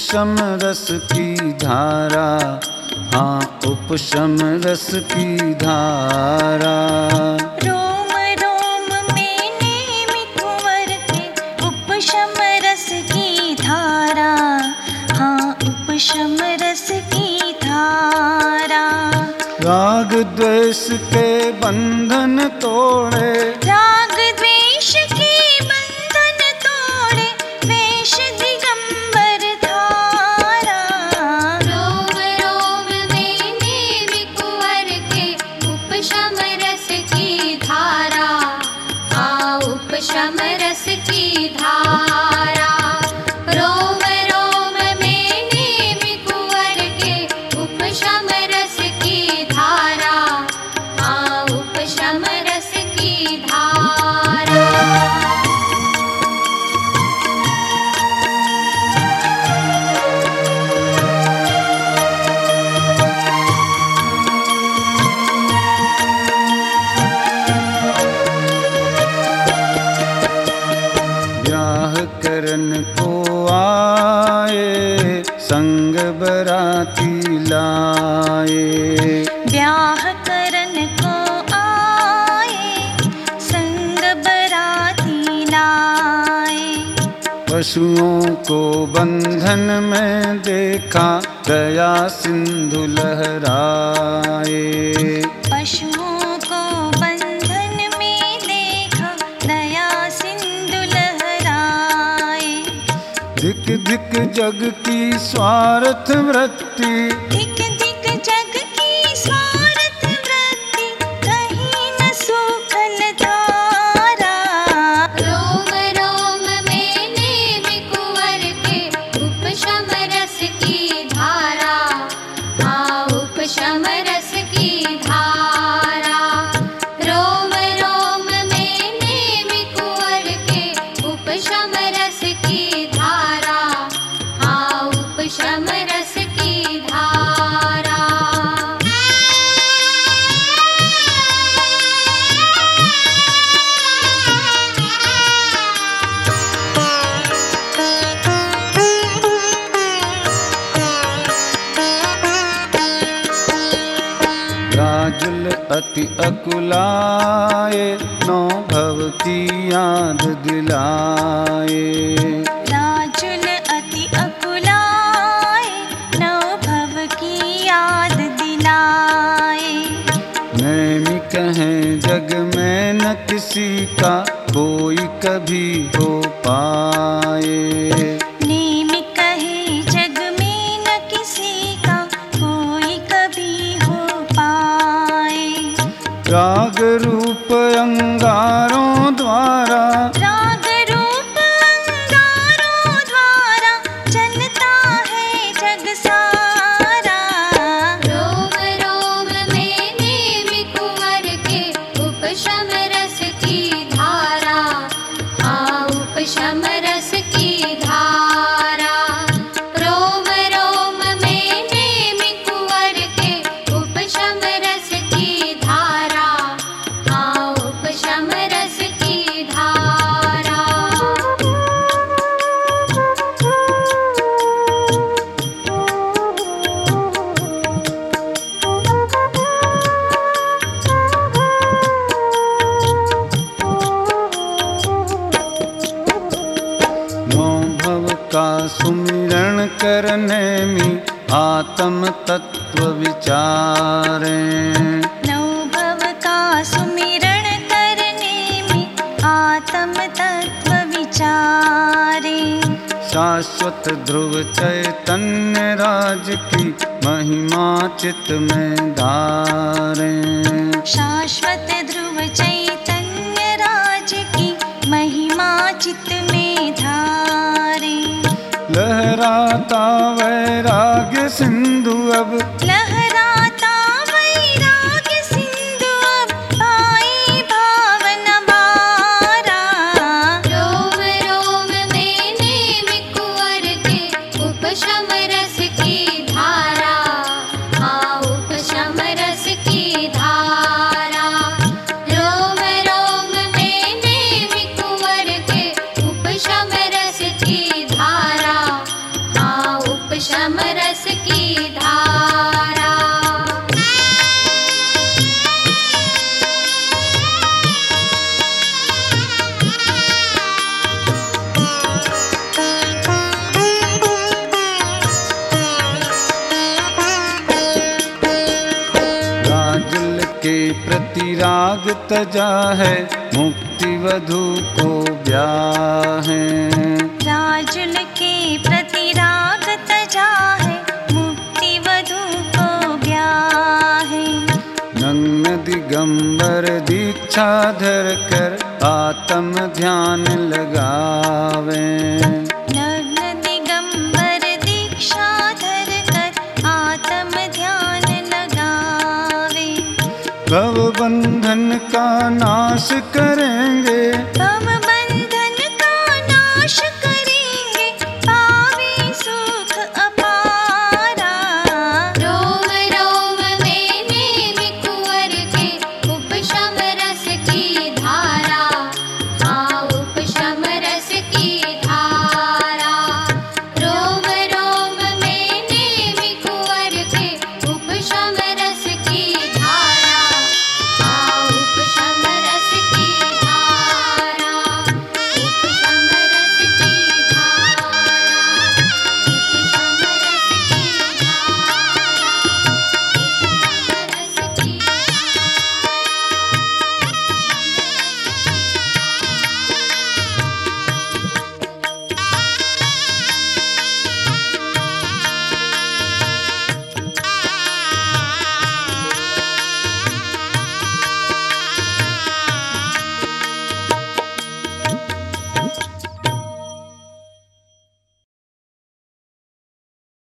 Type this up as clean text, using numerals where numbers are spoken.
उपशम रस की धारा, हाँ उपशम रस की धारा। रोम रोम में नेम कुंवर के उपशम रस की धारा, हाँ उपशम रस की धारा। राग द्वेष के बंधन तोड़े, राग द्वेष के बंधन तोड़े, वेश दिगंबर धारा। रोम रोम में नेम कुंवर के उपशम रस की धारा, हाँ उपशम रस की धारा। रोम रोम में नेम कुंवर के उपशम रस की धारा, हाँ उपशम रस की धारा। ब्याह करन को आए, संग बराती लाए। ब्याह करन को आए, संग बराती लाए। पशुओं को बंधन में देखा, दया सिंधु लहराए। पशुओं को बंधन में देखा, दया सिंधु लहराए। धिक धिक जग की स्वार्थ वृत्ति, धिक धिक जग की स्वार्थ वृत्ति, कहीं न सूखल धारा। रोम रोम में नेम कुंवर के उपशम रस की धारा, हाँ उपशम रस की धारा। रोम रोम में नेम कुंवर के उपशम रस की धारा, हाँ उपशम रस की धारा। राजुल अति अकुलाए, नौ भव की याद दिलाए। राजुल अति अकुलाए, नौ भव की याद दिलाए। नैमी कहें जग में न किसी का कोई कभी हो पाए। नेम कहे जग में न किसी का कोई कभी हो पाए। राग रूप अंगारों द्वारा, राग रूप अंगारों द्वारा, चलता है जग सारा। रोम रोम में नेम कुंवर के उपशम रस की धारा, हाँ उपशम रस की धारा। रोम रोम में नेम कुंवर के उपशम रस की धारा, हाँ उपशम रस की धारा। नौ भव का सुमिरण करने में आत्म तत्व विचारें। नौ भव का सुमिरण करने में आत्म तत्व विचारे। शाश्वत ध्रुव चैतन्य राज की महिमा चित में धारें। शाश्वत ध्रुव चैतन्य राज की महिमा चित में धारे। लहराता वैराग्य सिंधु अब, लहराता वैराग्य सिंधु अब, पाए भावन बारा। रोम रोम में नेम कुंवर के उपशम रस की धारा, हाँ उपशम रस की धारा। रोम रोम में नेम कुंवर के उपशम रस की धारा, हाँ के प्रति राग तजा है, मुक्ति वधु को ब्याहे। राजुल के प्रति राग तजा है, मुक्ति वधु को ब्याहे। नग्न दिगंबर दीक्षा धर कर आत्म ध्यान लगावे। नग्न दिगंबर दीक्षा धर कर आत्म ध्यान लगावे। भव बंधन का नाश करेंगे,